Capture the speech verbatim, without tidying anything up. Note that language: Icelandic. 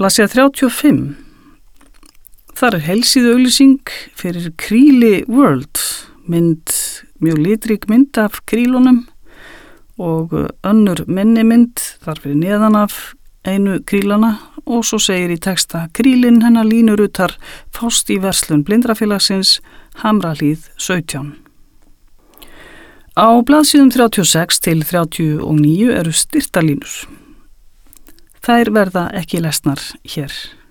Blaðsíða þrjátíu og fimm. Þar er heilsíðu auglýsing fyrir Kríli World, mynd, mjög litrík mynd af krílunum og önnur minni mynd þar fyrir neðan af einu krílana og svo segir í texta Krílin hennar Línu Rutar fást í verslun Blindrafélagsins Hamrahlíð sautján. Á blaðsíðum þrjátíu og sex til þrjátíu og níu eru styrktarlínur. Þær verða ekki lesnar hér.